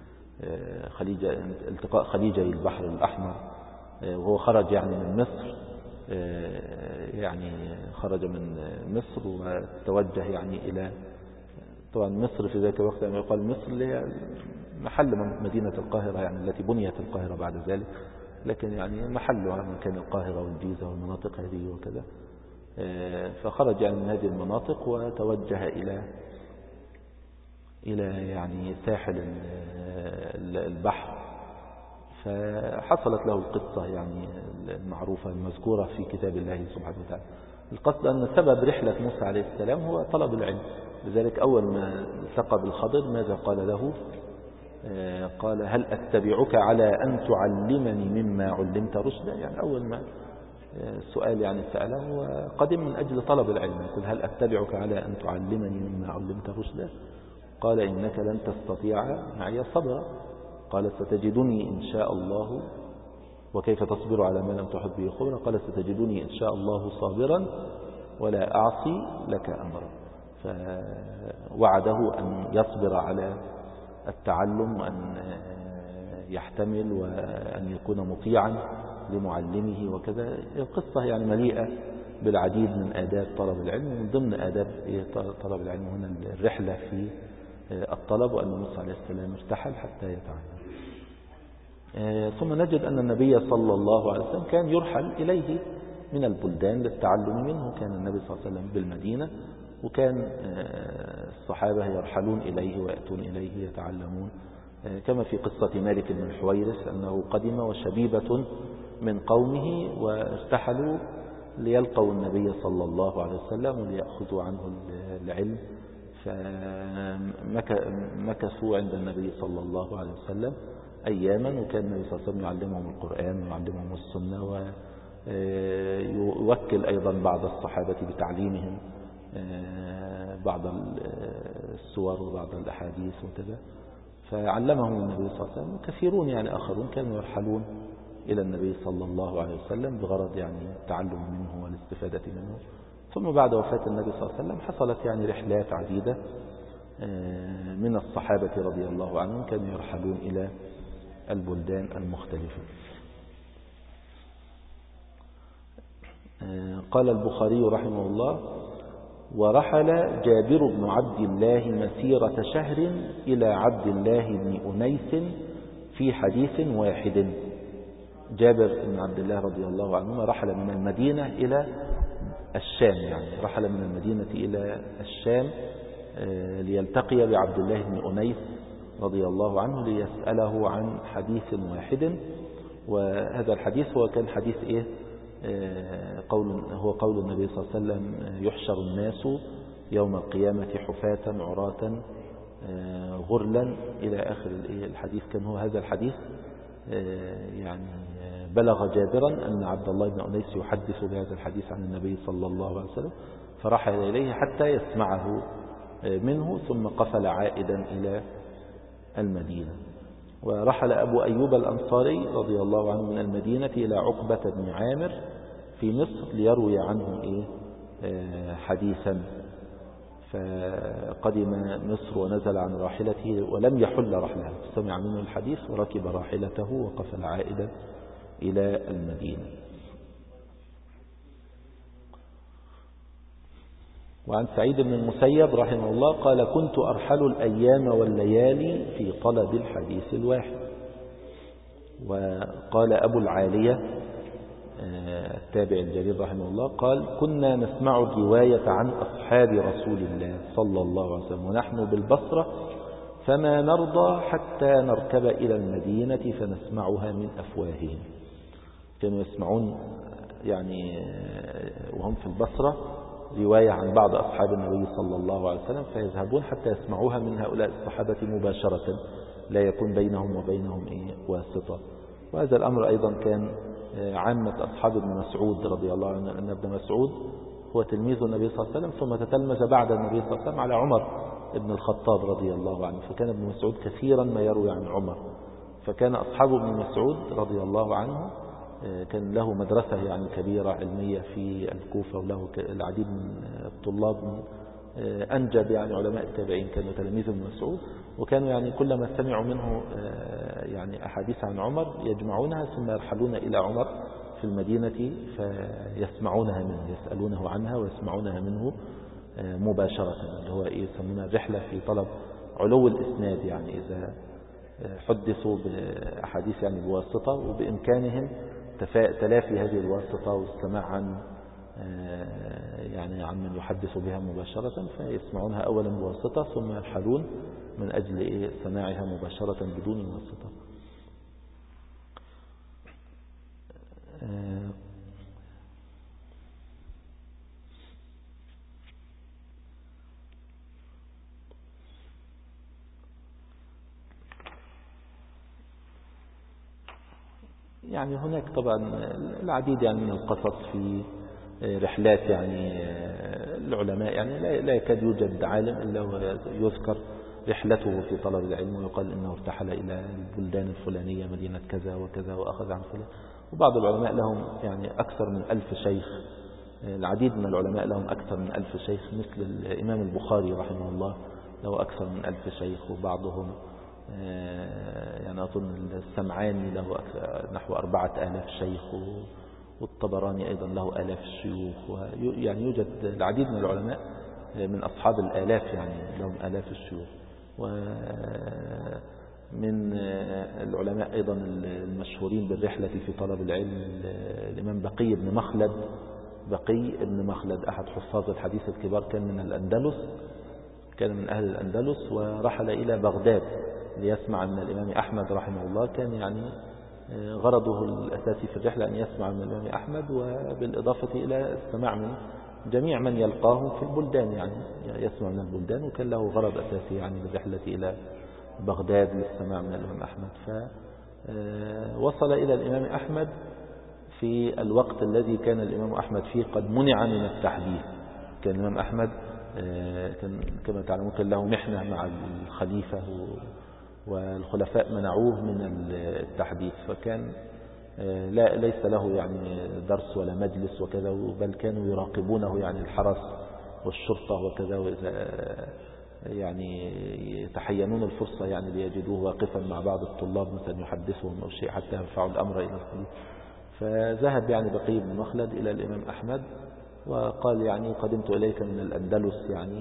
التقاء خليجي البحر الأحمر. وهو خرج يعني من مصر، يعني خرج من مصر وتوجه يعني إلى، طبعا مصر في ذاك الوقت يعني يقال مصر اللي هي محل مدينة القاهرة، يعني التي بنيت القاهرة بعد ذلك، لكن يعني محلها مكان القاهرة والجيزة والمناطق هذه وكذا. فخرج يعني من هذه المناطق وتوجه إلى يعني ساحل البحر. فحصلت له القصة يعني المعروفة المذكورة في كتاب الله سبحانه وتعالى. القصد أن سبب رحلة موسى عليه السلام هو طلب العلم. لذلك أول ما التقى بالخضر ماذا قال له؟ قال: هل أتبعك على أن تعلمني مما علمت رشدا؟ يعني أول ما السؤال يعني سأله قدم من أجل طلب العلم، يقول: هل أتبعك على أن تعلمني مما علمت رشدا؟ قال: إنك لن تستطيع معي صبرا. قال: ستجدني إن شاء الله. وكيف تصبر على ما لم تحط به خبرا؟ قال: ستجدني إن شاء الله صابرا ولا أعصي لك أمرا. فوعده أن يصبر على التعلم، وأن يحتمل، وأن يكون مطيعا لمعلمه وكذا. القصة يعني مليئة بالعديد من آداب طلب العلم، ومن ضمن آداب طلب العلم هنا الرحلة في الطلب، وأن موسى عليه السلام ارتحل حتى يتعلم. ثم نجد أن النبي صلى الله عليه وسلم كان يرحل إليه من البلدان للتعلم منه. كان النبي صلى الله عليه وسلم بالمدينة، وكان الصحابة يرحلون إليه ويأتون إليه يتعلمون، كما في قصة مالك بن الحويرث أنه قدم وشبيبة من قومه وارتحلوا ليلقوا النبي صلى الله عليه وسلم وليأخذوا عنه العلم. فمكثوا عند النبي صلى الله عليه وسلم أياما، وكان النبي صلى الله عليه وسلم يعلمهم القرآن ويعلمهم السنة، ويوكل أيضا بعض الصحابة بتعليمهم بعض السور وبعض الأحاديث وكذا. فعلمهم النبي صلى الله عليه وسلم. كثيرون يعني آخرون كانوا يرحلون إلى النبي صلى الله عليه وسلم بغرض يعني التعلم منه والاستفادة منه. ثم بعد وفاة النبي صلى الله عليه وسلم حصلت يعني رحلات عديدة من الصحابة رضي الله عنهم، كانوا يرحلون إلى البلدان المختلفة. قال البخاري رحمه الله: ورحل جابر بن عبد الله مسيرة شهر إلى عبد الله بن أنيس في حديث واحد. جابر بن عبد الله رضي الله عنهما رحل من المدينة إلى الشام، يعني رحل من المدينة إلى الشام ليلتقي بعبد الله بن أنيس رضي الله عنه ليسأله عن حديث واحد. وهذا الحديث هو كان حديث إيه؟ هو قول النبي صلى الله عليه وسلم: يحشر الناس يوم القيامة حفاة عراة غرلا، إلى آخر الحديث. كان هو هذا الحديث يعني بلغ جابرا أن عبد الله بن أنيس يحدث بهذا الحديث عن النبي صلى الله عليه وسلم، فرحل إليه حتى يسمعه منه، ثم قفل عائدا إلى المدينة. ورحل أبو أيوب الأنصاري رضي الله عنه من المدينة إلى عقبة بن عامر في مصر ليروي عنه حديثا. فقدم مصر ونزل عن راحلته ولم يحل رحله، سمع منه الحديث وركب راحلته وقفل عائدا إلى المدينة. وعن سعيد بن المسيب رحمه الله قال: كنت أرحل الأيام والليالي في طلب الحديث الواحد. وقال أبو العالية التابع الجليل رحمه الله قال: كنا نسمع الرواية عن أصحاب رسول الله صلى الله عليه وسلم ونحن بالبصرة، فما نرضى حتى نركب إلى المدينة فنسمعها من أفواههم. كانوا يسمعون يعني وهم في البصرة رواية عن بعض أصحاب النبي صلى الله عليه وسلم، فيذهبون حتى يسمعوها من هؤلاء الصحابة مباشرة، لا يكون بينهم وبينهم واسطة. وهذا الأمر أيضا كان عامة أصحاب ابن مسعود رضي الله عنه، أن ابن مسعود هو تلميذ النبي صلى الله عليه وسلم، ثم تتلمذ بعد النبي صلى الله عليه وسلم على عمر ابن الخطاب رضي الله عنه، فكان ابن مسعود كثيرا ما يروي عن عمر. فكان أصحاب ابن مسعود رضي الله عنه كان له مدرسة يعني كبيرة علمية في الكوفة، وله العديد من الطلاب أنجب يعني علماء التابعين كانوا تلاميذ ابن مسعود، وكانوا يعني كلما سمعوا منه يعني أحاديث عن عمر يجمعونها ثم يرحلون إلى عمر في المدينة فيسمعونها منه، يسألونه عنها ويسمعونها منه مباشرة، اللي هو يسمونها الرحلة في طلب علو الإسناد. يعني إذا حدثوا بأحاديث يعني بواسطة وبإمكانهم تلافي هذه الواسطة والسماع عن يعني عن من يحدث بها مباشرة، فيسمعونها أولا بواسطة ثم يرحلون من أجل سماعها مباشرة بدون الواسطة. يعني هناك طبعا العديد يعني من القصص في رحلات يعني العلماء، يعني لا يكاد يوجد عالم إلا ويذكر رحلته في طلب العلم، ويقال إنه ارتحل إلى البلدان الفلانية مدينة كذا وكذا وأخذ عن فلان. وبعض العلماء لهم يعني أكثر من 1000 شيخ، العديد من العلماء لهم أكثر من 1000 شيخ، مثل الإمام البخاري رحمه الله له أكثر من 1000 شيخ، وبعضهم يعني أظن السمعاني له نحو 4000 شيخ، والطبراني أيضا له 1000 شيوخ، يعني يوجد العديد من العلماء من أصحاب الآلاف يعني لهم 1000 الشيوخ. ومن العلماء أيضا المشهورين بالرحلة في طلب العلم الإمام بقي بن مخلد أحد حفاظ الحديث الكبار، كان من الأندلس، كان من أهل الأندلس، ورحل إلى بغداد ليسمع من الإمام أحمد رحمه الله. كان يعني غرضه الأساسي في الرحلة أن يسمع من الإمام أحمد، وبالإضافة إلى السماع من جميع من يلقاه في البلدان، يعني يسمع من البلدان، وكان له غرض أساسي يعني بالرحلة إلى بغداد للسماع من الإمام أحمد. فوصل إلى الإمام أحمد في الوقت الذي كان الإمام أحمد فيه قد منع من التحديث. كان الإمام أحمد كان كما تعلمون كان له محنة مع الخليفة، والخلفاء منعوه من التحديث، فكان ليس له يعني درس ولا مجلس وكذا، بل كانوا يراقبونه يعني الحرس والشرطة وكذا، وإذا يعني يتحينون الفرصة يعني ليجدوه واقفا مع بعض الطلاب مثلا يحدثهم أو شيء حتى يرفعوا الأمر إلى الخليفة. فذهب يعني بقي بن مخلد إلى الإمام أحمد وقال يعني قدمت إليك من الأندلس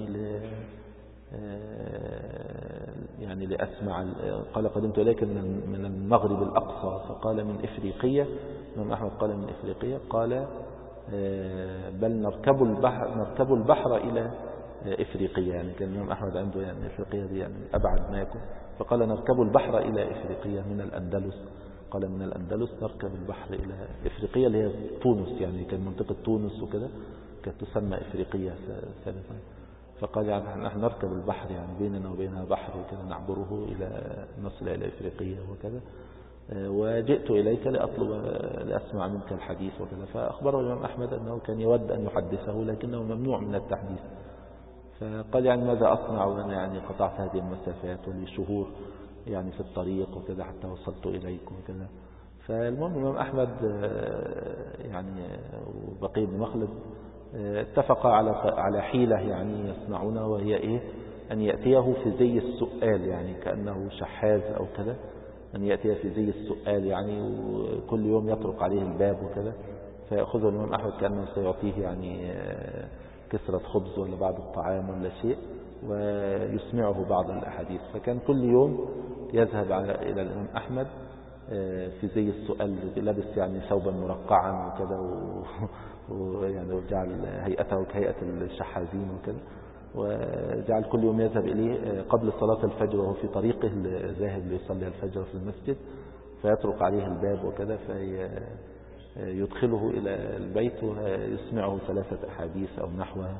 يعني لأسمع، قال قدمت إليك من المغرب الأقصى، فقال من إفريقية. الإمام أحمد قال من إفريقية، قال بل نركب البحر إلى إفريقية، يعني كان الإمام أحمد عنده يعني إفريقية دي يعني أبعد ما يكون، فقال نركب البحر إلى إفريقية من الأندلس. قال من الأندلس نركب البحر إلى إفريقية اللي هي تونس، يعني كان منطقة تونس وكذا كانت تسمى إفريقية ثالثا. فقال يعني نحن نركب البحر، يعني بيننا وبينها بحر وكذا نعبره إلى نصل إلى إفريقية وكذا، وجئت إليك لأسمع منك الحديث وكذا. فأخبره الإمام أحمد أنه كان يود أن يحدثه لكنه ممنوع من التحديث. فقال يعني ماذا أصنع وأنا يعني قطعت هذه المسافات ولي شهور يعني في الطريق وكذا حتى وصلت إليك وكذا. فالمهم الإمام أحمد يعني وبقي بن مخلد اتفق على حيلة يعني يصنعونها، وهي أن يأتيه في زي السؤال، يعني كأنه شحاذ أو كذا، أن يأتيه في زي السؤال يعني، وكل يوم يطرق عليه الباب وكذا، فيأخذه الإمام أحمد كأنه سيعطيه يعني كسرة خبز ولا بعض الطعام ولا شيء، ويسمعه بعض الأحاديث. فكان كل يوم يذهب إلى الإمام أحمد في زي السؤال، لبس يعني ثوبا مرقعا وكذا، ويعني وجعل هيئته كهيئة الشحاذين وكذا، وجعل كل يوم يذهب إليه قبل صلاة الفجر وهو في طريقه ذاهب ليصلي الفجر في المسجد، فيطرق عليه الباب وكذا يدخله إلى البيت ويسمعه 3 أحاديث أو نحوها،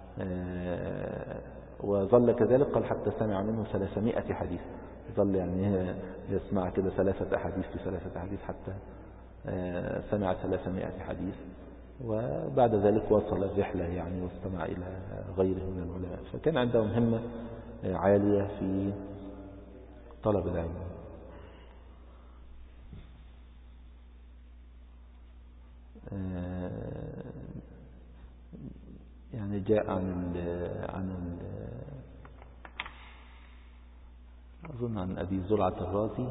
وظل كذلك قال حتى سمع منه 300 حديث، ظل يعني يسمع كده 3 أحاديث في 3 أحاديث حتى سمع 300 حديث. وبعد ذلك واصل الرحلة يعني واستمع إلى غيره من العلماء، فكان عنده همة عالية في طلب العلم. يعني جاء أظن عن أبي زرعة الرازي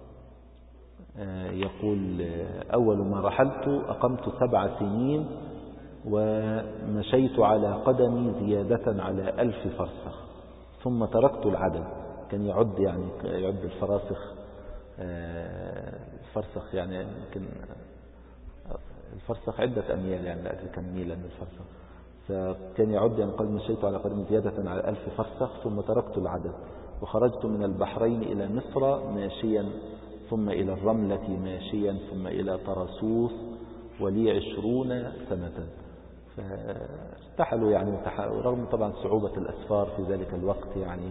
يقول: أول ما رحلت أقمت 7 سنين ومشيت على قدمي زيادة على 1000 فرسخ ثم تركت العدد. كان يعد يعني يعد الفراسخ، الفرسخ يعني يمكن الفرسخ عدة أميال، يعني لا أدري كم ميلا من الفرسخ، فكان يعد يعني قال: مشيت على قدمي زيادة على 1000 فرسخ ثم تركت العدد وخرجت من البحرين إلى مصر ماشيا ثم إلى الرملة ماشيا ثم إلى طرسوس ولي 20 سنة. فارتحلوا يعني رغم طبعا صعوبة الأسفار في ذلك الوقت يعني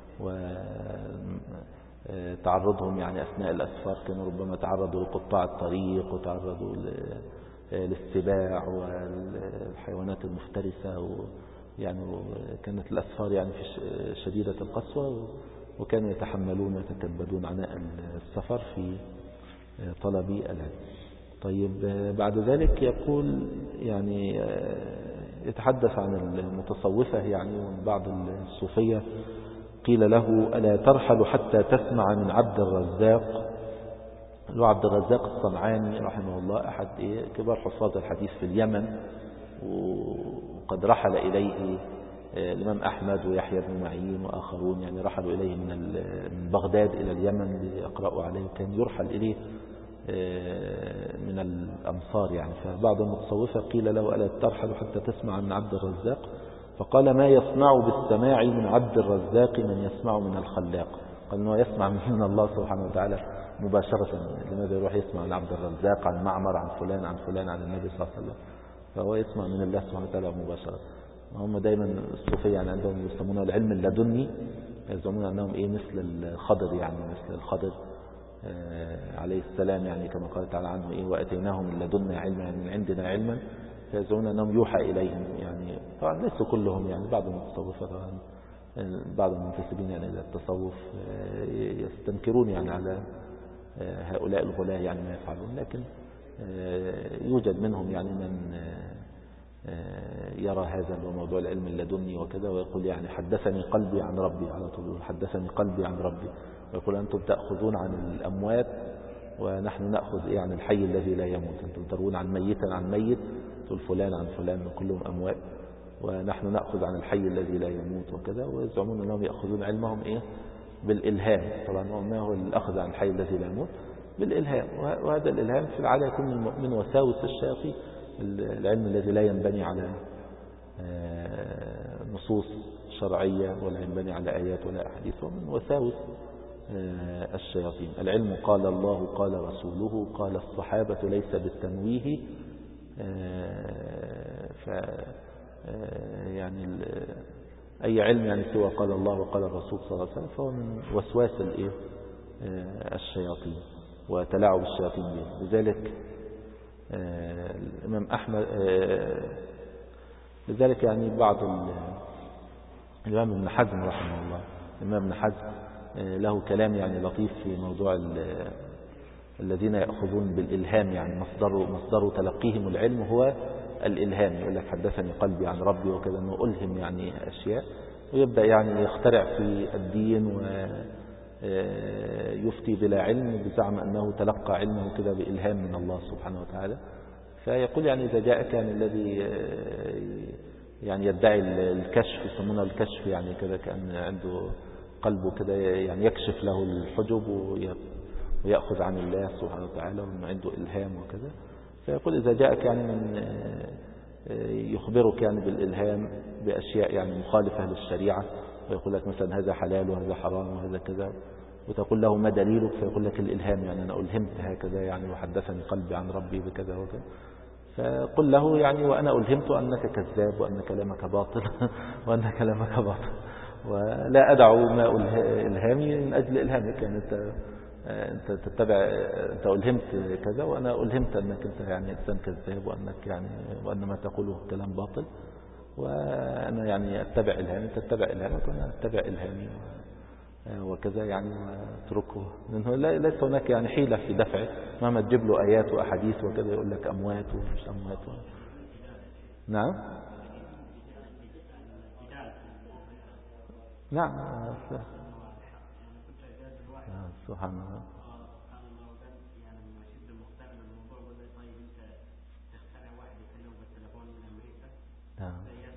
وتعرضهم يعني أثناء الأسفار، كانوا ربما تعرضوا لقطاع الطريق وتعرضوا للسباع والحيوانات المفترسة، يعني كانت الأسفار يعني في شديدة القسوة، وكانوا يتحملون ويتكبدون عناء السفر في طلب العلم. طيب بعد ذلك يقول يعني يتحدث عن المتصوفة يعني ومن بعض الصوفية. قيل له: ألا ترحل حتى تسمع من عبد الرزاق؟ عبد الرزاق الصنعاني رحمه الله أحد كبار حفاظ الحديث في اليمن، وقد رحل إليه الإمام أحمد ويحيى بن معين وآخرون، يعني رحلوا إليه من بغداد إلى اليمن ليقرأوا عليه، وكان يرحل إليه من الأمصار يعني. فبعض المتصوفة قيل له: ألا ترحل حتى تسمع من عبد الرزاق؟ فقال: ما يصنع بالسماع من عبد الرزاق من يسمع من الخلاق؟ قال: أنه يسمع من الله سبحانه وتعالى مباشرة. لماذا يروح يسمع من عبد الرزاق عن معمر عن فلان عن فلان عن النبي صلى الله عليه وسلم؟ فهو يسمع من الله سبحانه وتعالى مباشرة. هم دايما الصوفية يعني عندهم يسمونه العلم اللدني، يزعمون أنهم مثل الخضر، يعني مثل الخضر عليه السلام، يعني كما قال تعالى عنه: وأتيناهم من لدنا علما، يعني من عندنا علما، فيزعمون أنهم يوحى إليهم. يعني طبعا ليسوا كلهم، يعني بعض المتصوفة طبعا بعض المنتسبين يعني إلى التصوف يستنكرون يعني على هؤلاء الغلاة يعني ما يفعلون، لكن يوجد منهم يعني من يرى هذا الموضوع العلم اللدني وكذا، ويقول يعني: حدثني قلبي عن ربي، على طول حدثني قلبي عن ربي. ويقول: أنتم تأخذون عن الأموات ونحن نأخذ عن الحي الذي لا يموت. أنتم تروون عن ميتا عن ميت، تقول فلان عن فلان كلهم أموات، ونحن نأخذ عن الحي الذي لا يموت وكذا. ويزعمون أنهم يأخذون علمهم بالإلهام. طبعا ما هو الأخذ عن الحي الذي لا يموت؟ بالإلهام. وهذا الإلهام في العادة يكون من وساوس الشياطين. العلم الذي لا ينبني على نصوص شرعية ولا ينبني على آيات ولا أحاديث، ومن وساوس الشياطين. العلم قال الله قال رسوله قال الصحابة ليس بالتمويه. يعني أي علم يعني سوى قال الله وقال الرسول صلى الله عليه وسلم فهو من وسواس الشياطين وتلاعب الشياطين به. لذلك الإمام أحمد، لذلك يعني بعض الإمام ابن حزم رحمه الله، الإمام ابن حزم له كلام يعني لطيف في موضوع الذين يأخذون بالإلهام، يعني مصدر تلقيهم العلم هو الإلهام. يقول لك: حدثني قلبي عن ربي وكذا، أنه ألهم يعني أشياء، ويبدأ يعني يخترع في الدين ويفتي بلا علم بزعم أنه تلقى علمه كذا بإلهام من الله سبحانه وتعالى. فيقول يعني: إذا جاءك يعني الذي يعني يدعي الكشف، يسمونه الكشف، يعني كذا كأن عنده قلبه كذا يعني يكشف له الحجب ويأخذ عن الله سبحانه وتعالى وأنه عنده إلهام وكذا. فيقول: إذا جاءك يعني من يخبرك يعني بالإلهام بأشياء يعني مخالفة للشريعة، ويقول لك مثلا هذا حلال وهذا حرام وهذا كذا، وتقول له ما دليلك فيقول لك الإلهام، يعني أنا ألهمت هكذا يعني وحدثني قلبي عن ربي بكذا وكذا. فقل له يعني وأنا ألهمت أنك كذاب وأن كلامك باطل وأن كلامك باطل، ولا أدع ما إلهامي من أجل إلهامك. يعني أنت تتبع، أنت ألهمت كذا وأنا ألهمت أنك أنت يعني إنسان كذاب وأنك يعني وأن ما تقوله كلام باطل، وأنا يعني أتبع إلهامي، تتبع إلهامك وأنا أتبع إلهامي وكذا يعني، واتركه. لأنه ليس هناك يعني حيلة في دفعه، مهما تجيب له آيات وأحاديث وكذا يقول لك أموات ومش أموات نعم نعم سبحان الله. نعم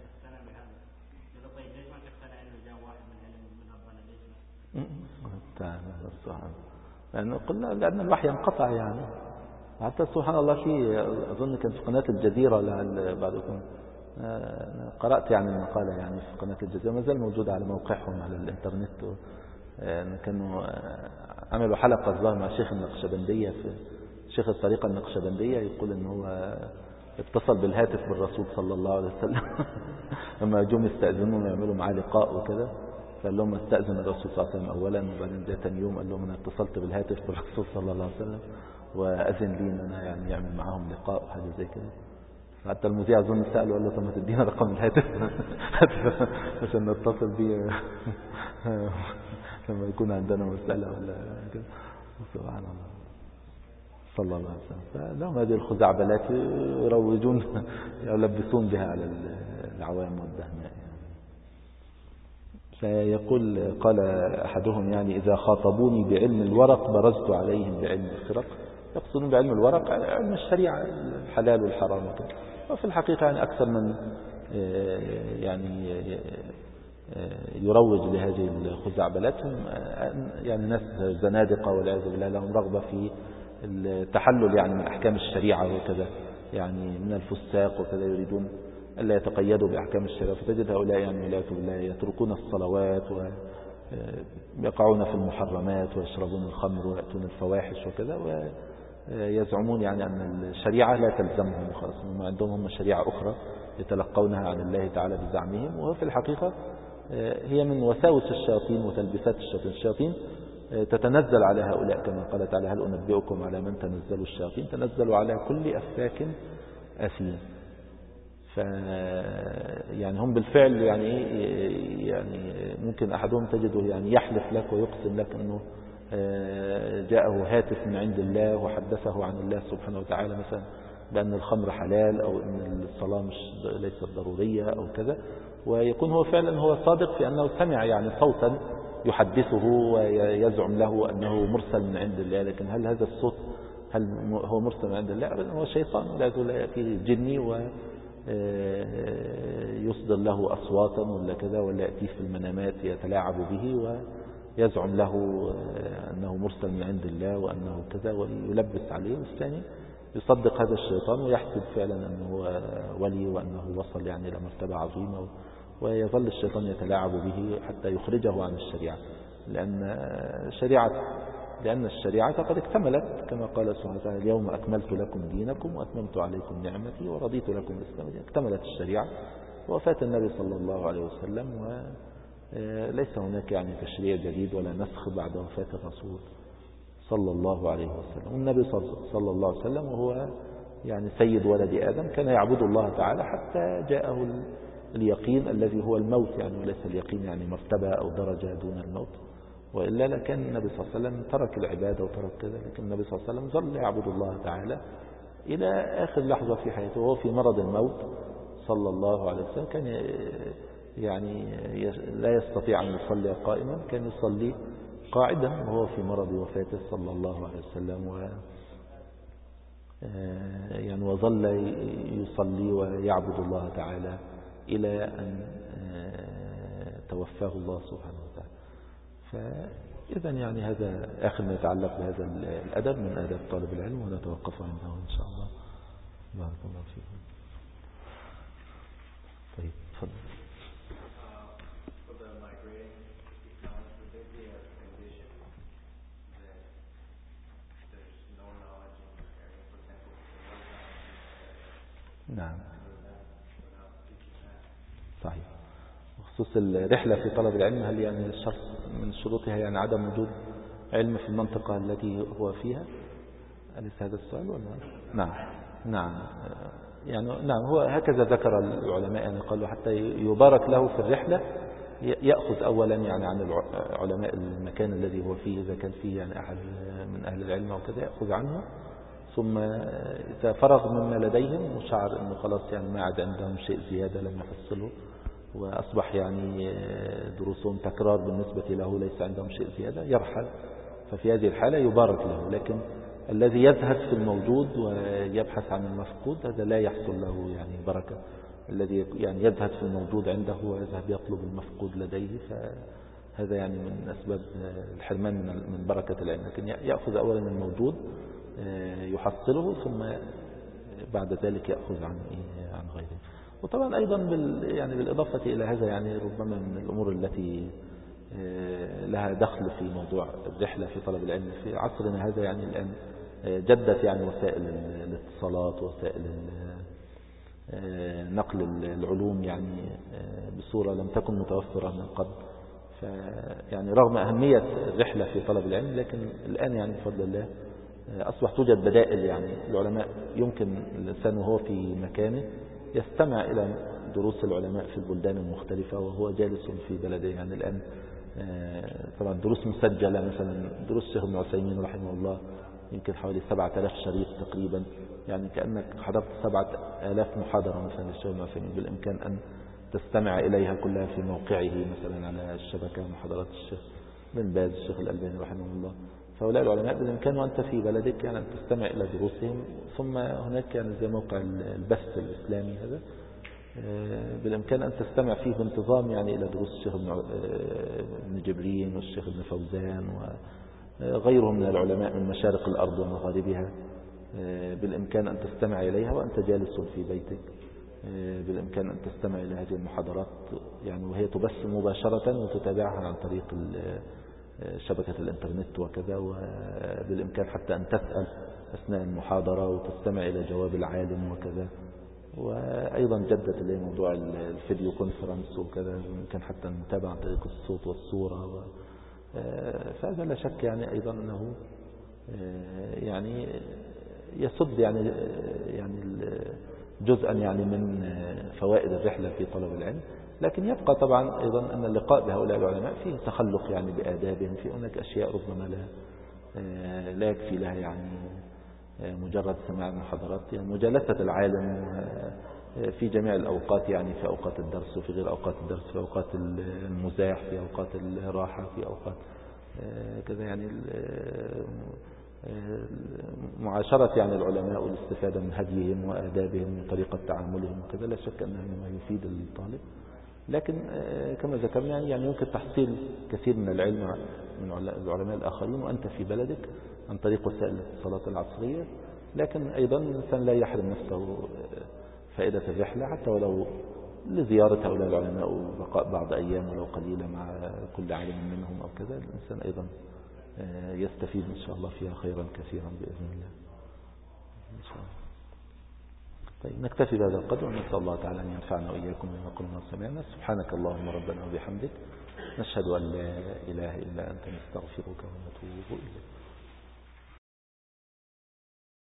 لأن الوحي انقطع يعني. حتى سبحان الله في أظن كان في قناة الجزيرة لعل بعضكم قرأت يعني المقالة يعني في قناة الجزيرة، ما زال موجودة على موقعهم على الإنترنت. كانوا عملوا حلقة الظاهر مع شيخ النقشبندية، في شيخ الطريقة النقشبندية، يقول إن هو اتصل بالهاتف بالرسول صلى الله عليه وسلم لما جم يستأذنون ويعملوا معاه لقاء وكذا، فقال لهم استأذن الرسول صلى الله عليه وسلم أولا، وبعدين جاء ثاني يوم قال لهم أنا اتصلت بالهاتف بالرسول صلى الله عليه وسلم وأذن لي أن أنا يعني يعمل معهم لقاء وحاجة زي كده. حتى المذيع أظن سأله قال له طب ما تدينا رقم الهاتف عشان نتصل بيه لما يكون عندنا مسألة ولا كده. سبحان الله صلى الله عليه وسلم. فلهم هذه الخزعبلات يروجون يلبسون بها على العوام والدهماء. فيقول قال أحدهم يعني إذا خاطبوني بعلم الورق برزت عليهم بعلم الخرق. يقصدون بعلم الورق علم الشريعة الحلال والحرام. وفي الحقيقة يعني أكثر من يعني يروج لهذه الخزعبلات يعني ناس زنادقة والعياذ بالله، لهم رغبة في التحلل يعني من أحكام الشريعة وكذا، يعني من الفساق وكذا، يريدون ألا يتقيدوا بأحكام الشريعة. فتجد هؤلاء يعني والعياذ بالله يتركون الصلوات ويقعون في المحرمات ويشربون الخمر ويأتون الفواحش وكذا، ويزعمون يعني أن الشريعة لا تلزمهم خلاص، ما عندهم هم شريعة أخرى يتلقونها عن الله تعالى بزعمهم. وفي الحقيقة هي من وساوس الشياطين وتلبسات الشياطين. الشياطين تتنزل على هؤلاء كما قال تعالى هل أنبئكم على من تنزل الشياطين، تنزل على كل أفاك أثيم. يعني هم بالفعل يعني ممكن أحدهم تجده يعني يحلف لك ويقسم لك أنه جاءه هاتف من عند الله وحدثه عن الله سبحانه وتعالى مثلا بأن الخمر حلال أو أن الصلاة ليست ضرورية أو كذا، ويكون هو فعلا هو صادق في أنه سمع يعني صوتا يحدثه ويزعم له أنه مرسل من عند الله. لكن هل هذا الصوت هل هو مرسل من عند الله؟ هو شيطان لا يأتي جني ويصدر له أصواتا ولا كذا، ولا يأتيه في المنامات يتلاعب به ويزعم له أنه مرسل من عند الله وأنه كذا ويلبس عليه. والثاني يصدق هذا الشيطان ويحسب فعلا أنه ولي وأنه وصل يعني إلى مرتبة عظيمة، ويظل الشيطان يتلاعب به حتى يخرجه عن الشريعة. لأن الشريعة قد اكتملت كما قال سبحانه وتعالى اليوم أكملت لكم دينكم وأتممت عليكم نعمتي ورضيت لكم الإسلام. اكتملت الشريعة ووفاة النبي صلى الله عليه وسلم، وليس هناك يعني تشريع جديد ولا نسخ بعد وفاة الرسول صلى الله عليه وسلم. والنبي صلى الله عليه وسلم وهو يعني سيد ولد آدم كان يعبد الله تعالى حتى جاءه اليقين الذي هو الموت يعني، وليس اليقين يعني مرتبة أو درجة دون الموت، وإلا لكان النبي صلى الله عليه وسلم ترك العبادة وترك كذا. لكن النبي صلى الله عليه وسلم ظل يعبد الله تعالى إلى آخر لحظة في حياته، وهو في مرض الموت صلى الله عليه وسلم كان يعني لا يستطيع أن يصلي قائما، كان يصلي قاعدا وهو في مرض وفاته صلى الله عليه وسلم، يعني وظل يصلي ويعبد الله تعالى إلى أن توفاه الله سبحانه وتعالى. فإذا يعني هذا آخر ما يتعلق بهذا الأدب من آداب طالب العلم، ونتوقف عنده إن شاء الله. بارك الله فيكم. طيب تفضل. نعم صحيح. بخصوص الرحلة في طلب العلم، هل يعني الشرط من شروطها يعني عدم وجود علم في المنطقة التي هو فيها؟ أليس هذا السؤال ولا؟ نعم نعم يعني نعم، هو هكذا ذكر العلماء، يعني قالوا حتى يبارك له في الرحلة يأخذ أولا يعني عن علماء المكان الذي هو فيه، إذا كان فيه يعني أحد من أهل العلم وكذا يأخذ عنه، ثم إذا فرغ مما لديهم وشعر أنه خلاص يعني ما عاد عندهم شيء زيادة لم يحصله، وأصبح يعني دروسهم تكرار بالنسبة له، ليس عندهم شيء زيادة، يرحل. ففي هذه الحالة يبارك له. لكن الذي يزهد في الموجود ويبحث عن المفقود هذا لا يحصل له يعني بركة. الذي يعني يزهد في الموجود عنده ويذهب يطلب المفقود لديه، فهذا يعني من أسباب الحرمان من بركة العلم. لكن يأخذ أولا الموجود يحصله، ثم بعد ذلك يأخذ عن غيره. وطبعا أيضا يعني بالإضافة إلى هذا، يعني ربما من الأمور التي لها دخل في موضوع الرحلة في طلب العلم في عصرنا هذا، يعني الآن جدت يعني وسائل الاتصالات، وسائل نقل العلوم يعني بصورة لم تكن متوفرة من قبل. يعني رغم أهمية الرحلة في طلب العلم، لكن الآن يعني بفضل الله أصبح توجد بدائل. يعني العلماء يمكن الإنسان وهو في مكانه يستمع إلى دروس العلماء في البلدان المختلفة وهو جالس في بلده. يعني الآن طبعا دروس مسجلة، مثلا دروس الشيخ ابن عثيمين رحمه الله يمكن حوالي 7000 شريط تقريبا، يعني كأنك حضرت 7000 محاضرة مثلا للشيخ ابن عثيمين. بالإمكان أن تستمع إليها كلها في موقعه مثلا على الشبكة، محاضرات الشيخ بن باز، الشيخ الألباني رحمه الله. فهؤلاء العلماء بالإمكان وأنت في بلدك يعني أن تستمع إلى دروسهم. ثم هناك يعني زي موقع البث الإسلامي هذا، بالإمكان أن تستمع فيه بانتظام يعني إلى دروس الشيخ ابن جبرين والشيخ ابن فوزان وغيرهم من العلماء من مشارق الأرض ومغاربها. بالإمكان أن تستمع إليها وأنت جالس في بيتك. بالإمكان أن تستمع إلى هذه المحاضرات يعني وهي تبث مباشرة وتتابعها عن طريق شبكة الإنترنت وكذا. وبالإمكان حتى أن تسأل أثناء المحاضرة وتستمع إلى جواب العالم وكذا. وأيضا جدت لي موضوع الفيديو كونفرنس وكذا، يمكن حتى المتابعة عن طريق الصوت والصورة. فهذا لا شك يعني أيضا أنه يعني يسد يعني جزءا يعني من فوائد الرحلة في طلب العلم. لكن يبقى طبعا أيضا أن اللقاء بهؤلاء العلماء فيه تخلق يعني بآدابهم، في هناك أشياء ربما لا يكفي لها يعني مجرد سماع المحاضرات. يعني مجالسة العالم في جميع الأوقات، يعني في أوقات الدرس وفي غير أوقات الدرس، في أوقات المزاح، في أوقات الراحة، في أوقات كذا، يعني معاشرة يعني العلماء والاستفادة من هديهم وآدابهم وطريقة تعاملهم وكذا، لا شك أنه مما يفيد الطالب. لكن كما ذكرنا يعني يمكن تحصيل كثير من العلم من العلماء الآخرين وأنت في بلدك عن طريق وسائل الاتصالات العصرية. لكن أيضا الإنسان لا يحرم نفسه فائدة الرحلة، حتى ولو لزيارة هؤلاء العلماء وبقاء بعض أيام ولو قليلة مع كل عالم منهم أو كذا. الإنسان أيضا يستفيد إن شاء الله فيها خيرا كثيرا بإذن الله إن شاء الله. طيب نكتفي بهذا القدر، ونسأل الله تعالى أن ينفعنا وإياكم بما قلنا وسمعنا. سبحانك اللهم ربنا وبحمدك، نشهد أن لا إله إلا أنت، نستغفرك ونتوب إليك.